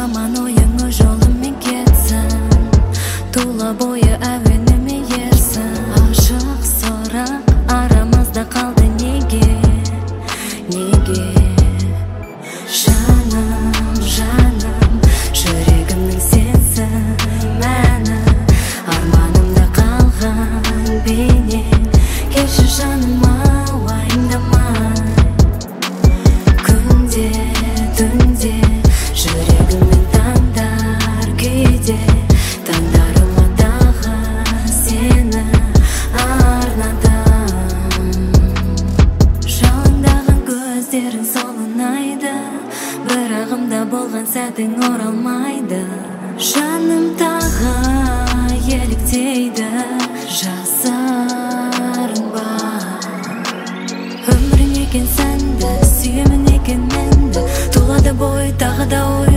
жаман ойыңы жолымен кетсін, тула бойы әуеніме ерсін. Ашық сұрақ арамызда қалды неге, неге? Жаным, жаным, жүрегімнің сенсің мәні, арманымда қалған бейнең. Келші жаныма уайымдамай, күнде, түнде жүрегімнің таңдар күйде, таңдарыма дағы сені арнадым. Жалындаған көздерің сол ұнайды, бірағымда болған сәтің оралмайды. Жаным тағы еліктейді, жасарың бар. Өмірің екен сәнді, сүйемін екен менді, тулады бой тағы да ой.